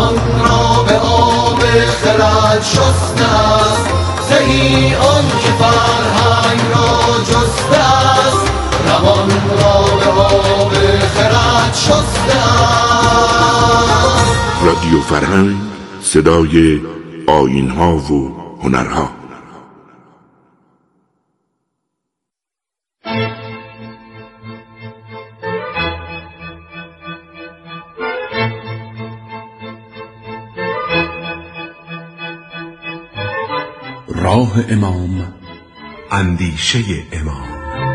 روان را به آب خرد شسته است، زهی آن که فرهنگ را جسته است، روان را به آب خرد شسته است. رادیو فرهنگ، صدای آیین‌ها و هنرها. راه امام، اندیشه امام.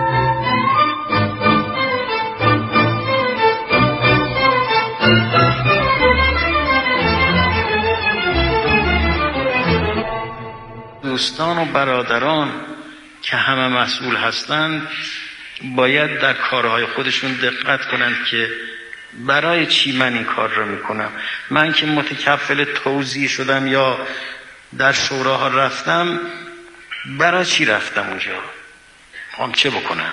دوستان و برادران که همه مسئول هستند باید در کارهای خودشون دقت کنند که برای چی من این کار رو میکنم. من که متکفل توزیع شدم یا در شوراها رفتم، برای چی رفتم اونجا؟ هم چه بکنم؟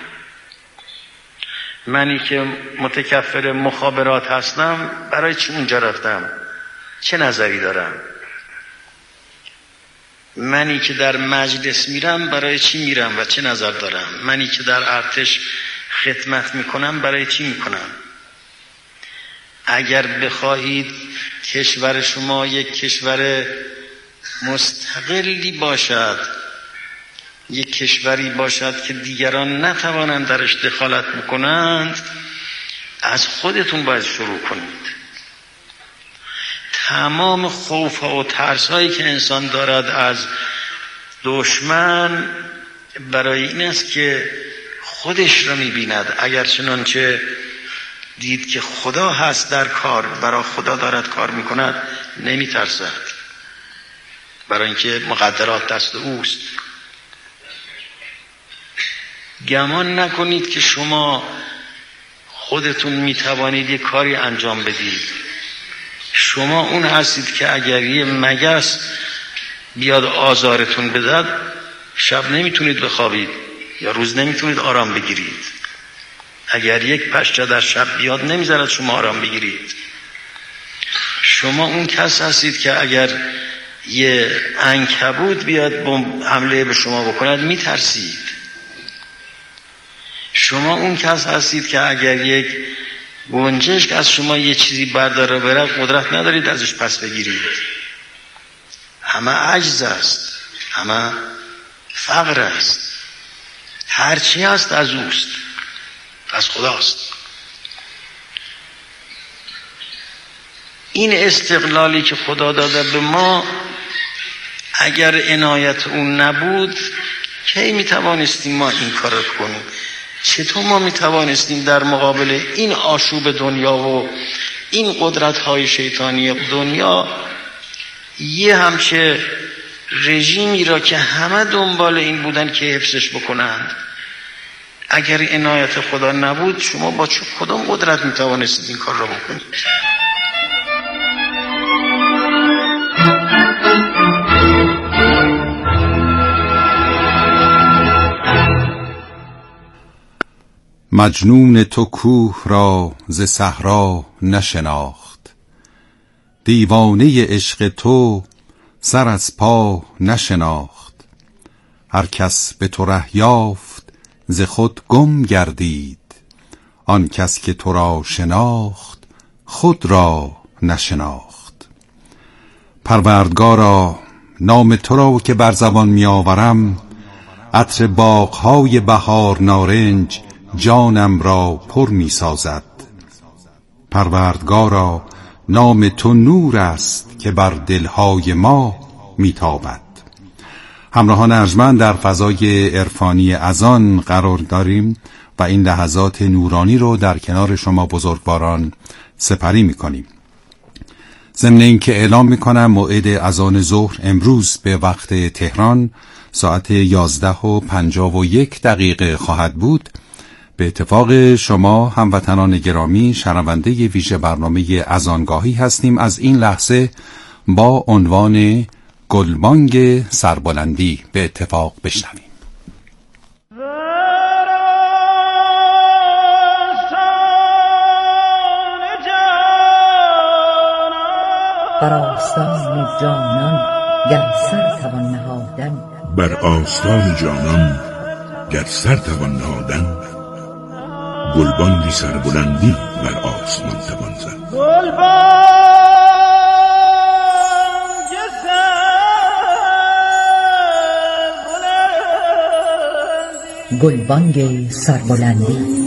منی که متکفل مخابرات هستم، برای چی اونجا رفتم؟ چه نظری دارم؟ منی که در مجلس میرم، برای چی میرم و چه نظر دارم؟ منی که در ارتش خدمت میکنم، برای چی میکنم؟ اگر بخواهید کشور شما یک کشور مستقلی باشد، یک کشوری باشد که دیگران نتوانند درش دخالت بکنند، از خودتون باید شروع کنید. تمام خوف‌ها و ترس‌هایی که انسان دارد از دشمن برای این است که خودش را می‌بیند. اگر چنانچه دید که خدا هست در کار، برای خدا دارد کار می‌کند، نمی‌ترسد، برای اینکه مقدرات دست اوست. گمان نکنید که شما خودتون می‌توانید یک کاری انجام بدید. شما اون هستید که اگر یه مگس بیاد آزارتون بدهد، شب نمیتونید بخوابید یا روز نمیتونید آرام بگیرید. اگر یک پشه در شب بیاد نمیذارد شما آرام بگیرید. شما اون کس هستید که اگر یه عنکبوت بیاد حمله به شما بکند میترسید. شما اون کس هستید که اگر یک گنجشک از شما یه چیزی برداره بره، قدرت ندارید ازش پس بگیرید. همه عجز است، همه فقر است، هرچی هست از اوست، از خداست. این استقلالی که خدا داده به ما، اگر عنایت اون نبود کی میتوانستیم ما این کار رو کنیم؟ چطور ما میتوانستیم در مقابل این آشوب دنیا و این قدرت‌های شیطانی دنیا یه همچه رژیمی را که همه دنبال این بودن که حفظش بکنند، اگر عنایت خدا نبود شما با چه کدام قدرت میتوانستید این کار را بکنید؟ مجنون تو کوه را ز صحرا نشناخت، دیوانه عشق تو سر از پا نشناخت. هر کس به تو ره یافت ز خود گم گردید، آن کس که تو را شناخت خود را نشناخت. پروردگارا، نام تو را که بر زبان می آورم، عطر باغ‌های بهار نارنج جانم را پر می سازد. پروردگارا، نام تو نور است که بر دلهای ما می تابد. همراهان ارجمند، در فضای عرفانی اذان قرار داریم و این لحظات نورانی رو در کنار شما بزرگواران سپری می کنیم. ضمن این که اعلام می کنم موعد اذان ظهر امروز به وقت تهران ساعت 11:51 خواهد بود. به اتفاق شما هموطنان گرامی شنونده ویژه برنامه اذانگاهی هستیم. از این لحظه با عنوان گلبانگ سربلندی به اتفاق بشنویم. بر آستان جانان گر سر توان نهادن، بر آستان جانان گر سر توان نهادن، گلبانگی سربلندی بر آسمان توان زد. گلبانگ سربلندی.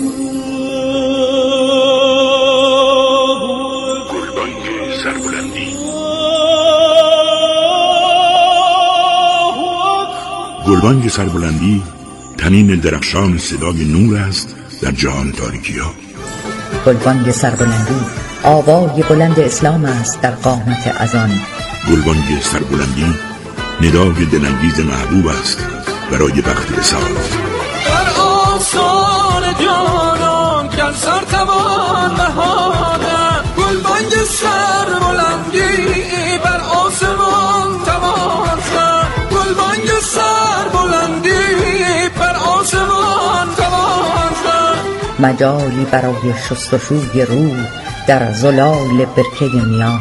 گلبانگ سربلندی تنین درخشان صدای نور است در جهان تاریکی ها. گلبانگ سربلندی آوای بلند اسلام است در قامت اذان. گلبانگ سربلندی ندای دلانگیز محبوب است برای وقت وصال. بر آسمان جانان گر سر توان نهادن، گلبانگ سربلندی بر آسمان توان زد، گلبانگ سربلندی بر آسمان توان زد. مجالی برای شستشوی روح در زلال برکه نیاز.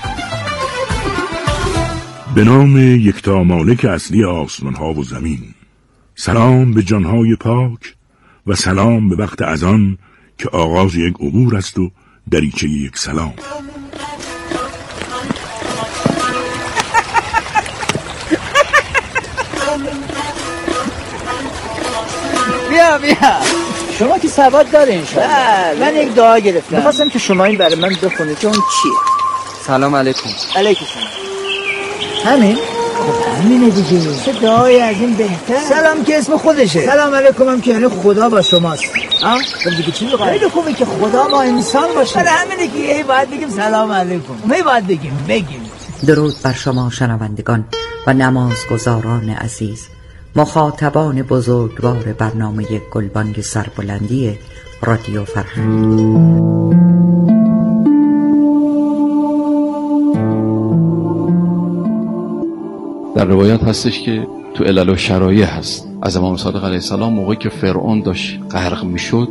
به نام یکتا مالک اصلی آسمان ها و زمین، سلام به جانهای پاک و سلام به وقت اذان که آغاز یک عبور است و دریچه یک سلام. بیا شما که سواد دارین شما. من یک دعا گرفتم می‌خواستم که شما این برای من بخونید که اون چیه. سلام علیکم. علیکم سلام. همین؟ خب همینه دیگه. چه دعایی از این بهتر؟ سلام که اسم خودشه. سلام علیکم هم که یعنی خدا با شماست. خب دیگه چی می‌خوای؟ خیلی خوبه که خدا با انسان باشه. برای همینه که هی باید بگیم سلام علیکم. هی باید بگیم. درود بر شما شنوندگان و نمازگزاران عزیز، مخاطبان بزرگوار برنامه گلبانگ سربلندی رادیو فرهنگ. در روایات هستش که تو علل و شرایع هست از امام صادق علیه السلام موقعی که فرعون داشت غرق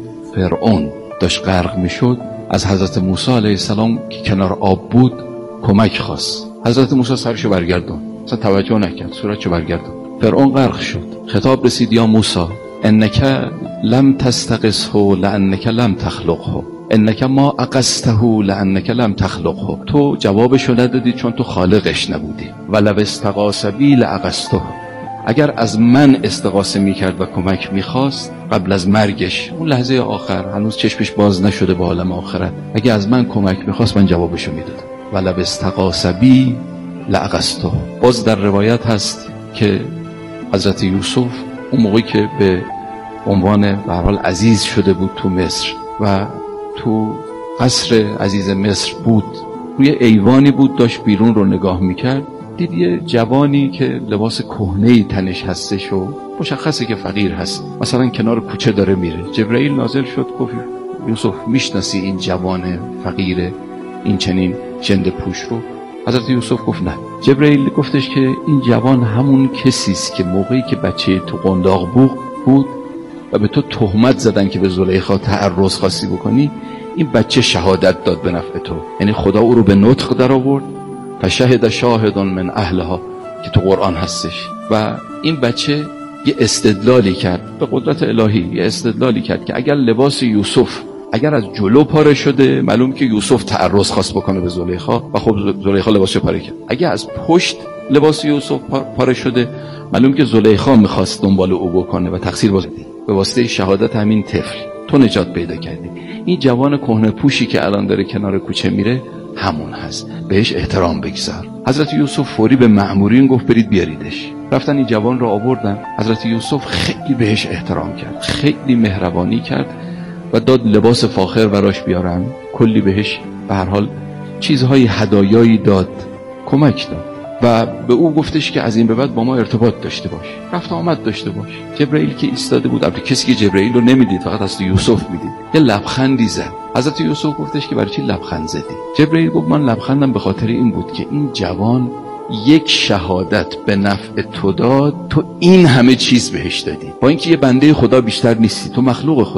میشد از حضرت موسی علیه السلام که کنار آب بود کمک خواست. حضرت موسی سرشو برگردون، اصلا توجه نکرد، صورتشو برگردون. فرعون غرق شد. خطاب رسید یا موسی انک لم تستغثه لانک لم تخلقه، انک ما اقسته لانک لم تخلقه. تو جوابشو ندادی چون تو خالقش نبودی. ولو استغاث بی لاغثته، اگر از من استغاثه میکرد و کمک میخواست قبل از مرگش، اون لحظه آخر هنوز چشمش باز نشده به عالم آخرت، اگه از من کمک میخواست من جوابشو میدادم. ولو استغاث بی لاغثته. باز در روایت هست که حضرت یوسف اون موقعی که به عنوان به هر حال عزیز شده بود تو مصر و تو قصر عزیز مصر بود، روی ایوانی بود داشت بیرون رو نگاه میکرد، دید یه جوانی که لباس کهنه‌ای تنش هستش و مشخصه که فقیر هست، مثلا کنار کوچه داره میره. جبرئیل نازل شد گفت یوسف میشناسی این جوان فقیر این چنین ژنده پوش رو؟ حضرت یوسف گفت نه. جبرئیل گفتش که این جوان همون کسیست که موقعی که بچه تو قنداق بود و به تو تهمت زدن که به زلیخا تعرض خاصی بکنی، این بچه شهادت داد به نفع تو، یعنی خدا او رو به نطق در آورد. فشهد شاهد من اهلها که تو قرآن هستش. و این بچه یه استدلالی کرد به قدرت الهی، یه استدلالی کرد که اگر لباس یوسف اگر از جلو پاره شده، معلوم که یوسف تعرض خواست بکنه به زلیخا و خب زلیخا لباسش پاره کرد. اگر از پشت لباس یوسف پاره شده، معلوم که زلیخا میخواست دنبال او بکنه و تقصیر بزنه. به واسطه شهادت همین طفل تو نجات پیدا کردی. این جوان کهنه پوشی که الان داره کنار کوچه میره همون هست، بهش احترام بگذار. حضرت یوسف فوری به مأمورین گفت برید بیاریدش. رفتن این جوان رو آوردن. حضرت یوسف خیلی بهش احترام کرد، خیلی مهربانی کرد و داد لباس فاخر براش بیارن، کلی بهش به هر حال چیزهای هدایایی داد، کمک داد و به او گفتش که از این به بعد با ما ارتباط داشته باش، رفت آمد داشته باش. جبرئیل که ایستاده بود، البته کسی که جبرئیل رو نمیدید، فقط از یوسف میدید، یه لبخندی زد. حضرت یوسف گفتش که برای چی لبخند زدی؟ جبرئیل گفت من لبخندم به خاطر این بود که این جوان یک شهادت به نفع تو داد، تو این همه چیز بهش دادی، با اینکه یه بنده خدا بیشتر نیستی، تو مخلوق خدایی.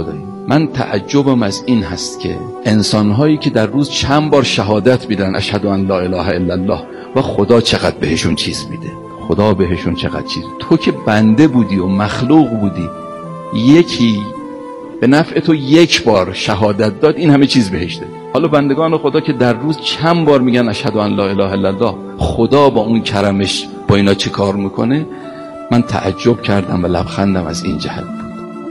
من تعجبم از این هست که انسان‌هایی که در روز چند بار شهادت میدن اشهد ان لا اله الا الله و خدا چقدر بهشون چیز میده، خدا بهشون چقدر چیز. تو که بنده بودی و مخلوق بودی، یکی به نفع تو یک بار شهادت داد، این همه چیز بهش داد. حالا بندگان خدا که در روز چند بار میگن اشهد ان لا اله الا الله، خدا با اون کرمش با اینا چه کار میکنه؟ من تعجب کردم و لبخندم از این جهت بود.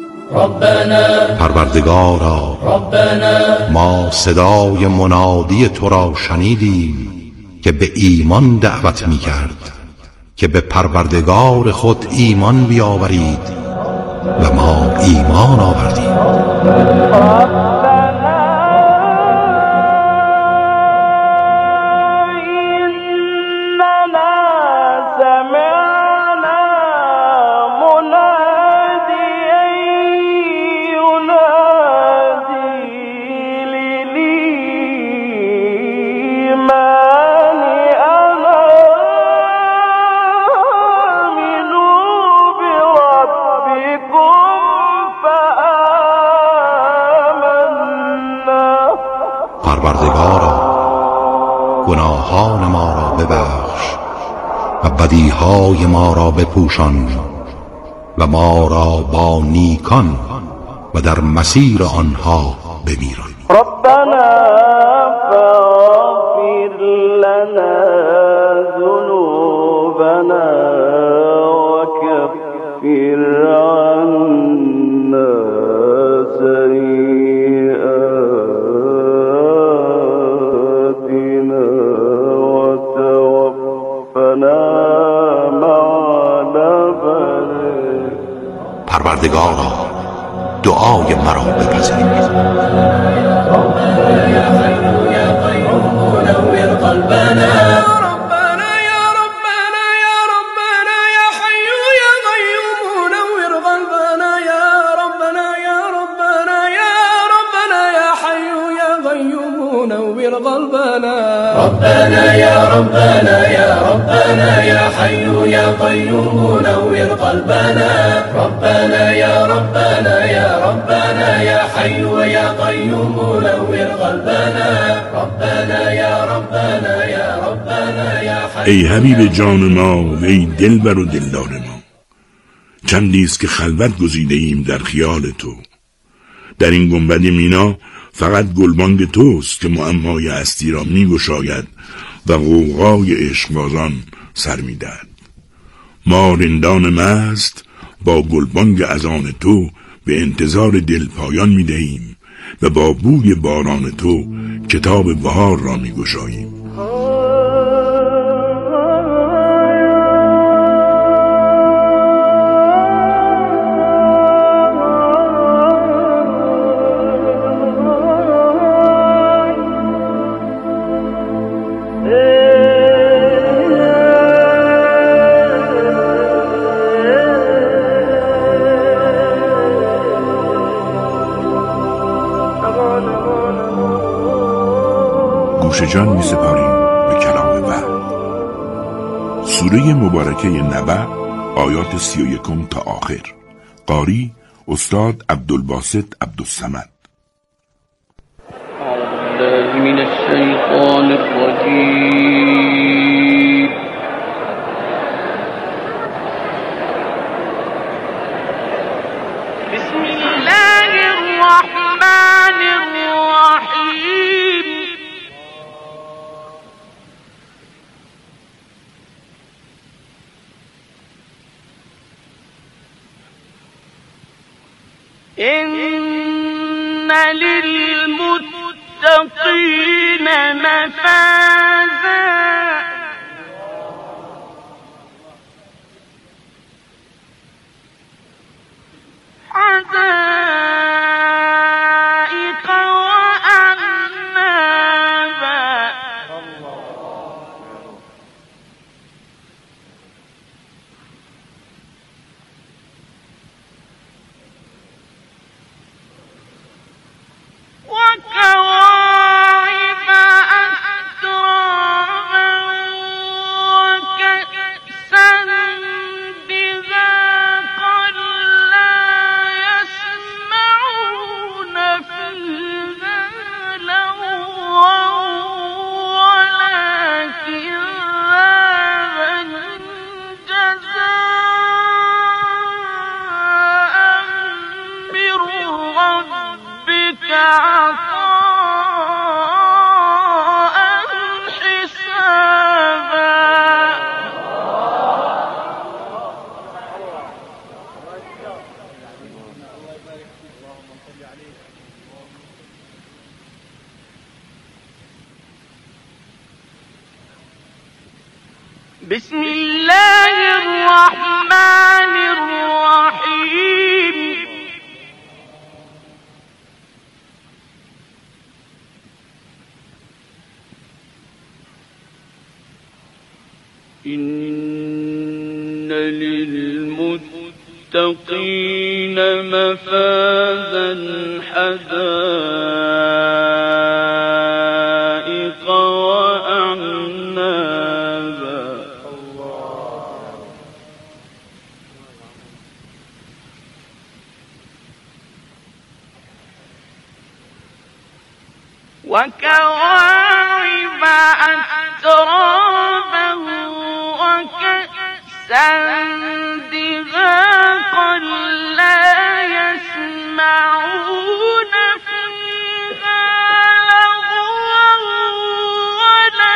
پروردگارا، ما صدای منادی تو را شنیدیم که به ایمان دعوت میکرد که به پروردگار خود ایمان بیاورید و ما ایمان آوردیم. پروردگارا، گناهان ما را ببخش و بدیهای ما را بپوشان و ما را با نیکان و در مسیر آنها بمیران. ربنا فاغفر لنا ذنوبنا وكفر عنا سيئاتنا وتوفنا مع الأبرار. پروردگارا، دعای مرا بپذیر. ربنا يا ربنا يا ربنا يا حي يا قيوم نور قلبنا. ربنا يا ربنا يا ربنا يا حي يا قيوم نور قلبنا. ربنا يا ربنا يا ربنا يا حي. ای حبیب جان ما و ای دلبر و دلدار ما، چندیست که خلوت گزیده ایم در خیال تو. در این گنبد مینا فقط گلبانگ توست که معمای هستی را میگشاید و غوغای عشقبازان سر میدهد. ما رندان مست با گلبانگ اذان تو به انتظار دلپایان میدهیم و با بوی باران تو کتاب بهار را میگشاییم. گوش جان می سپاریم به کلام وحی. سوره مبارکه نبأ، آیات 31 تا آخر. قاری استاد عبدالباسط عبدالصمد. اعوذ من الشیطان الرجیم. بسم الله الرحمن الرحیم. إن للمتقين مفازا حدائق وأعنابا وكواعب أترابا بسم الله الرحمن الرحیم. إن للمتقين مفازا حدائق وأعنابا. وكواعب أترابا وكأسا دهاقا لا يسمعون فيها لغوا ولا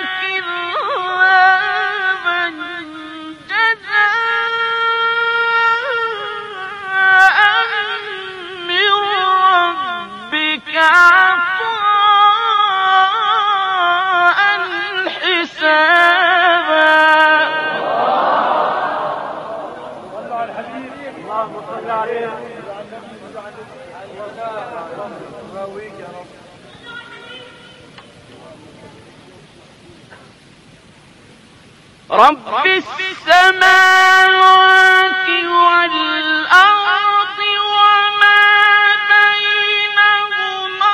كذابا جزاء من ربك عطاء حسابا. رب السماوات والأرض وما بينهما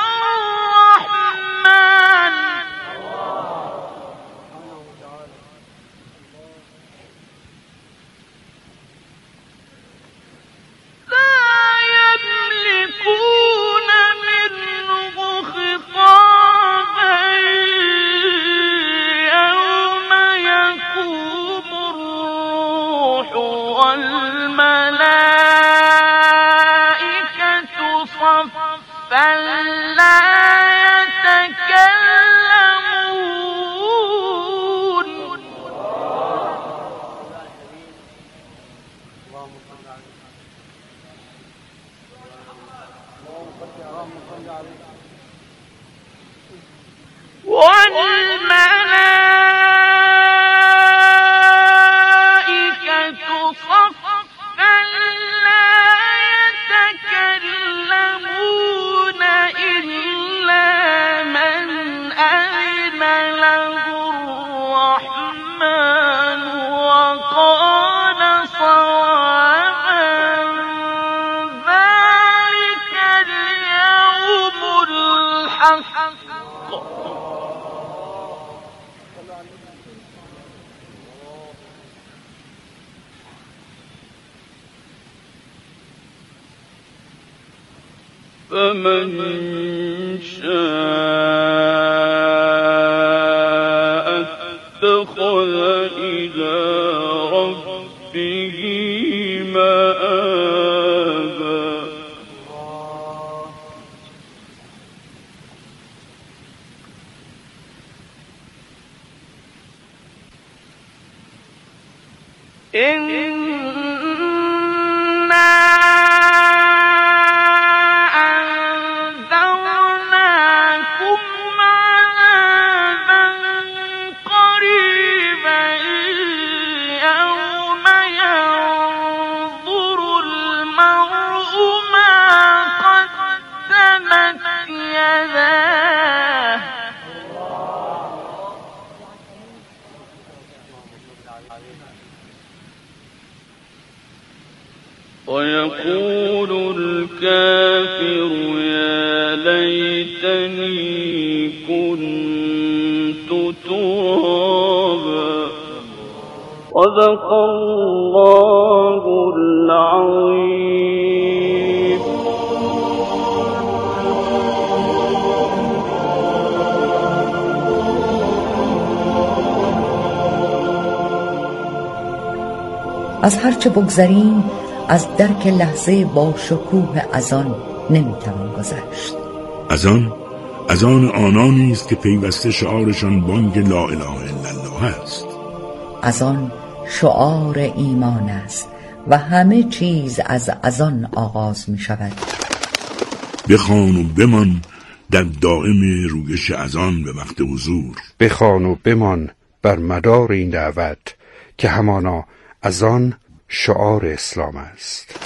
الرحمن لا يملكون منه خطابا يوم يقوم الروح والملائكة صفا لا يتكلمون والملائكة صفا لا يتكلمون إلا من أذن له الرحمن وقال صوابا. ذلك اليوم الحق. فمن شاء اتخذ إلى ربه مآبا. أنذرناكم عذابا قريبا يوم ينظر المرء ما قدمت يداه. ويقول الكافر يا ليتني كنت ترابا. صدق الله العظيم. از هرچه بگذریم از درک لحظه با شکوه اذان نمیتوان گذشت. اذان آنانی است که پیوسته شعارشان بانگ لا اله الا الله است. اذان شعار ایمان است و همه چیز از اذان آغاز می شود. بخوان و بمان در دائم رویش اذان به وقت حضور. بخوان و بمان بر مدار این دعوت که همانا از آن شعار اسلام است.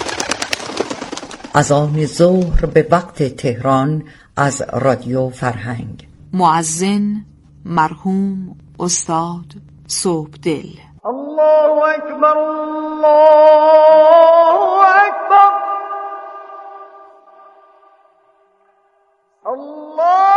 اذان ظهر به وقت تهران از رادیو فرهنگ. مؤذن مرحوم استاد صبحدل. الله اکبر الله اکبر الله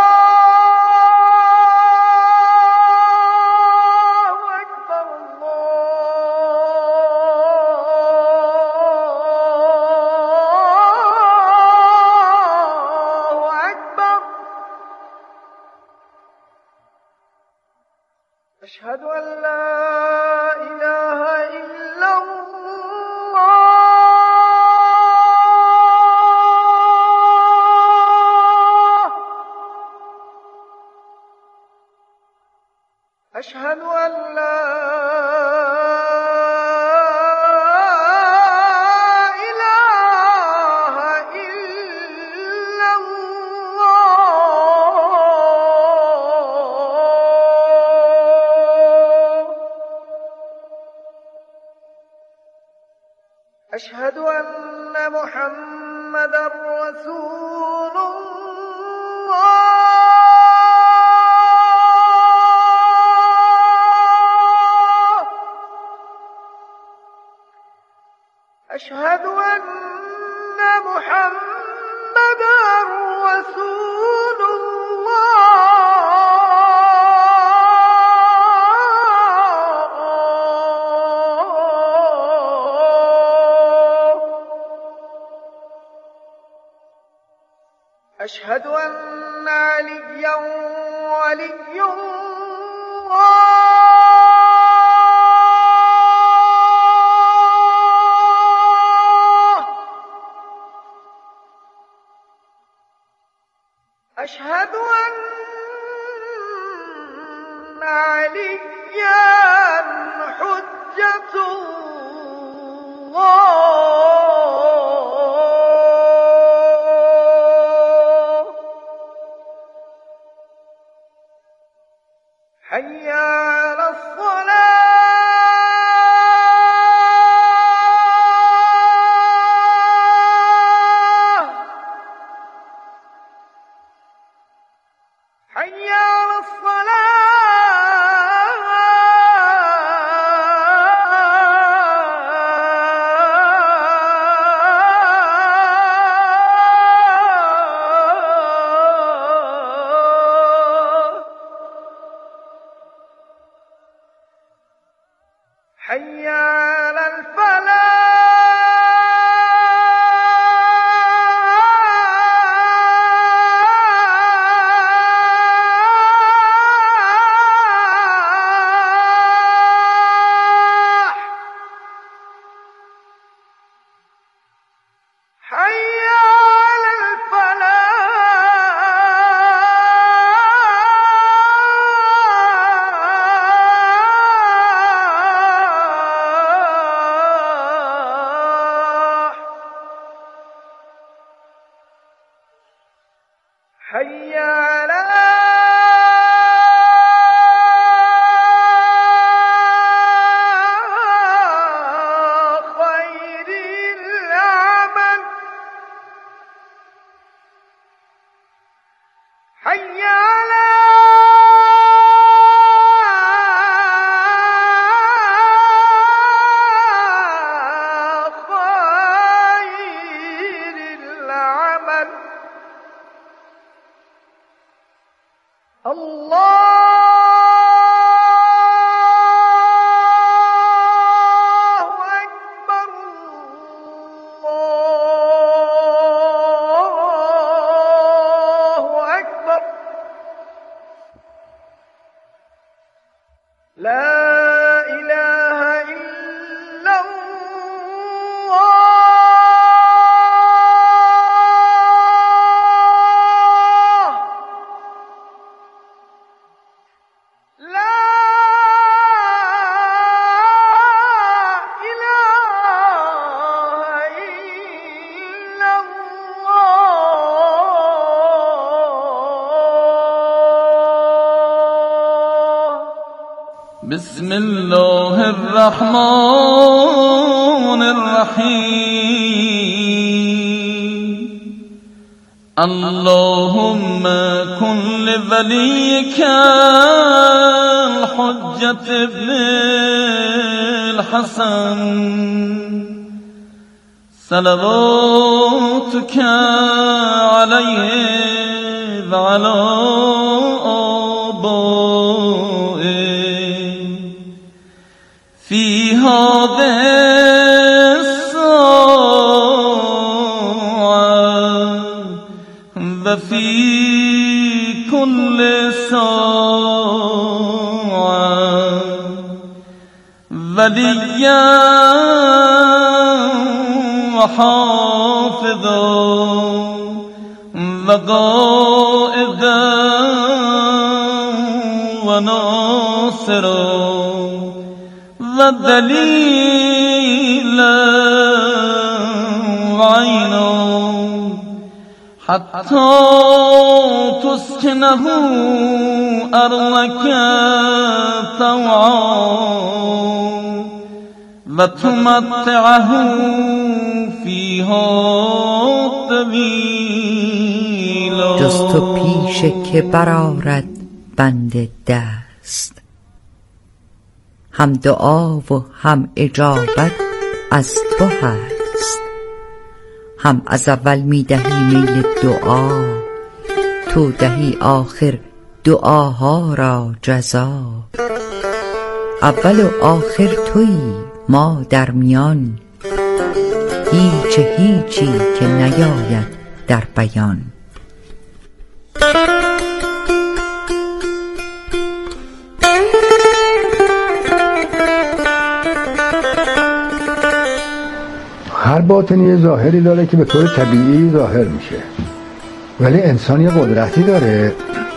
أشهد أن لا إله إلا الله أشهد أن لا أشهد أن محمد رسول الله أشهد أن محمد رسول أشهد أن عليا ولي الله أشهد أن عليا حجة الله حي على الصلاة حي على حي على الفلاح حي على الفلاح حي على خير العمل حي على خير العمل الله أكبر الله أكبر لا إله إلا الله لا إله إلا الله. بسم الله الرحمن الرحیم اللهم كن لوليك الحجة ابن الحسن صلواتك عليه وعلى آبائه في هذه الساعة وفي كل ساعة وليا وحافظا وقائدا وناصرا ودليلا وعينا حتى تسكنه أرضك طوعا وتمتعه فيها طويلا. جز تو پیش که برآرد بند دست، هم دعا و هم اجابت از تو هست. هم از اول می دهی میل دعا، تو دهی آخر دعاها را جزا. اول و آخر تویی، ما در میان، هیچی که نیاید در بیان. هر باطنی یه ظاهری داره که به طور طبیعی ظاهر میشه، ولی انسان یه قدرتی داره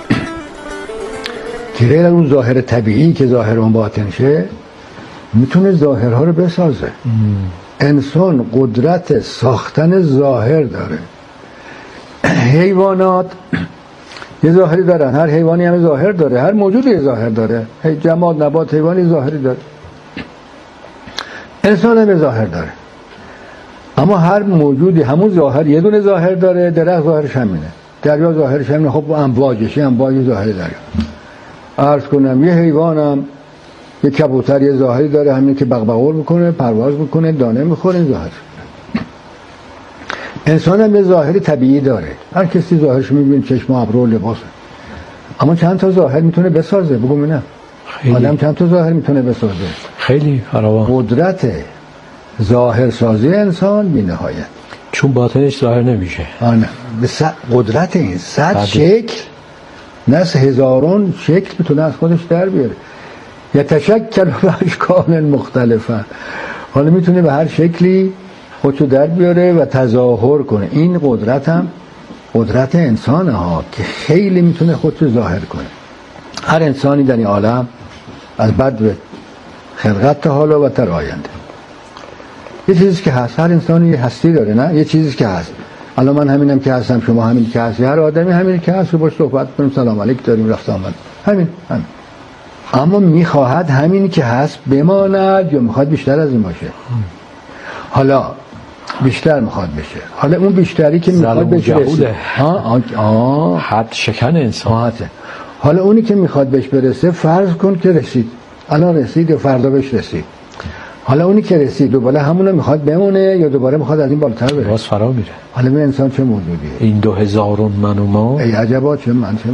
که غیر از اون ظاهر طبیعی که ظاهر اون باطن شه میتونه ظاهرها رو بسازه. انسان قدرت ساختن ظاهر داره. حیوانات یه ظاهری دارن، هر حیوانی هم ظاهر داره، هر موجودی یه ظاهر داره، جماد، نبات، حیوانی ظاهری داره. انسان هم ظاهر داره، اما هر موجودی همون ظاهر، یه دونه ظاهر داره. درخت ظاهرش همینه، دریا ظاهرش همینه. خب امواجش، امواج ظاهری داره. عرض کنم یه حیوانم، یه کبوتر یه ظاهری داره، همین که بغبغور میکنه، پرواز میکنه، دانه میخوره، ظاهر. انسان هم یه ظاهری طبیعی داره، هر کسی ظاهرش میبینه، چشم و ابرو و لباسه. اما چند تا ظاهر میتونه بسازه؟ بگو ببینم. آدم چند تا ظاهر میتونه بسازه؟ خیلی فراوان. قدرت ظاهر سازی انسان بی نهایت، چون باطنش ظاهر نمیشه. آنه قدرت این 100 شکل، نه هزاران شکل میتونه از خودش در بیاره. یتشکل به اشکال مختلفه، حالا میتونه به هر شکلی خودشو در بیاره و تظاهر کنه. این قدرت هم قدرت انسانه ها که خیلی میتونه خودشو ظاهر کنه. هر انسانی در این عالم از بدو خلقت تا حالا و تا آینده یه چیزی که هست. هر انسانی یه هستی داره، نه؟ یه چیزی که هست. الان من همینم که هستم، شما همین که هستی، هر آدمی همین که هست، باش صحبت کنیم، سلام علیک داریم، رفت آمد، همین. اما میخواهد همین که هست بماند یا میخواد بیشتر از این باشه؟ حالا بیشتر میخواد بشه. حالا اون بیشتری که میخواد بشه حد شکن انسان. حالا اونی که میخواد بهش برسه، فرض کن که رسید، الان رسید یا فردا بهش رسید. حالا اونی که رسید دوباره همونو میخواد بمونه یا دوباره میخواد از این بالاتر بره؟ باز فرا میره. حالا به انسان چه موجودیه؟ این 2000 من و ما، ای عجبا، چه من چه